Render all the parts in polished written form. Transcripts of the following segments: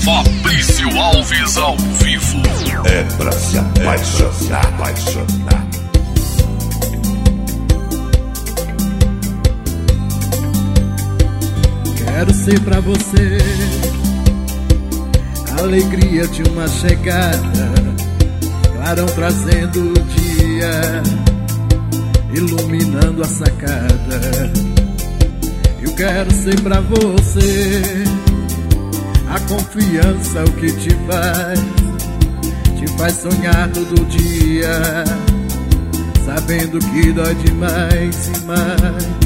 Fabrício Alves ao vivo. É pra se apaixonar, apaixonar. Quero ser pra você a alegria de uma chegada, clarão trazendo o dia, iluminando a sacada. Eu quero ser pra você a confiança, o que te faz sonhar todo dia, sabendo que dói demais e mais.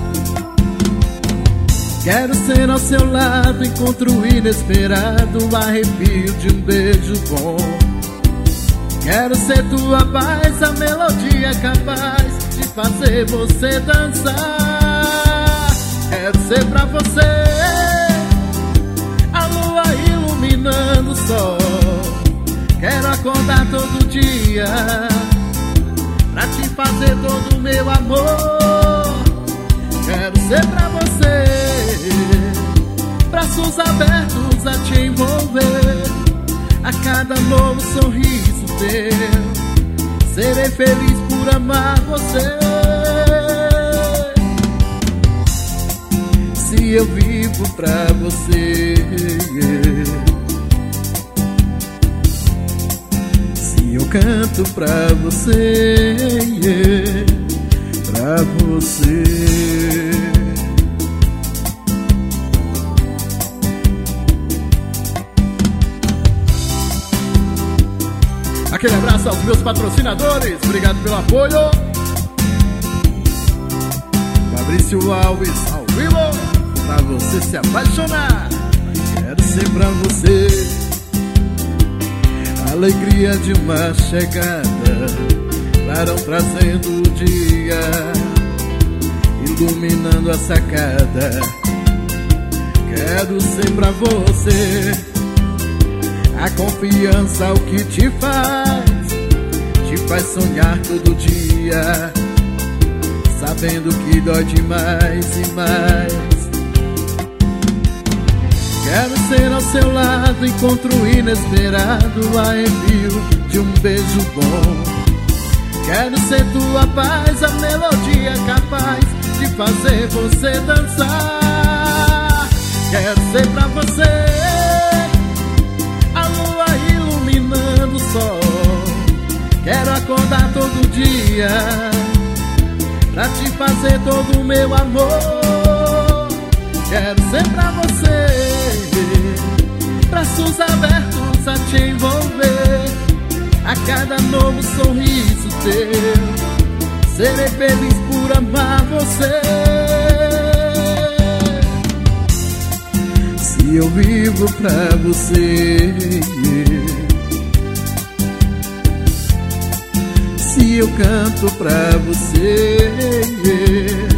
Quero ser ao seu lado, encontro inesperado, arrepio de um beijo bom. Quero ser tua paz, a melodia capaz de fazer você dançar. Quero ser pra você a lua iluminando o sol. Quero acordar todo dia pra te fazer todo o meu amor. Quero ser pra você braços abertos a te envolver. A cada novo sorriso teu, serei feliz por amar você. Se eu vivo pra você, se eu canto pra você, pra você. Aquele abraço aos meus patrocinadores, obrigado pelo apoio. Fabrício Alves ao vivo, pra você se apaixonar. Quero ser pra você a alegria de uma chegada, clarão trazendo o dia, iluminando a sacada. Quero ser pra você a confiança, o que te faz sonhar todo dia, sabendo que dói demais e mais. Quero ser ao seu lado, encontro inesperado, arrepio de um beijo bom. Quero ser tua paz, a melodia capaz de fazer você dançar. Quero ser pra você a lua iluminando o sol. Quero acordar todo dia pra te fazer todo o meu amor. Quero ser pra você braços abertos a te envolver. A cada novo sorriso teu, serei feliz por amar você. Se eu vivo pra você, se eu canto pra você,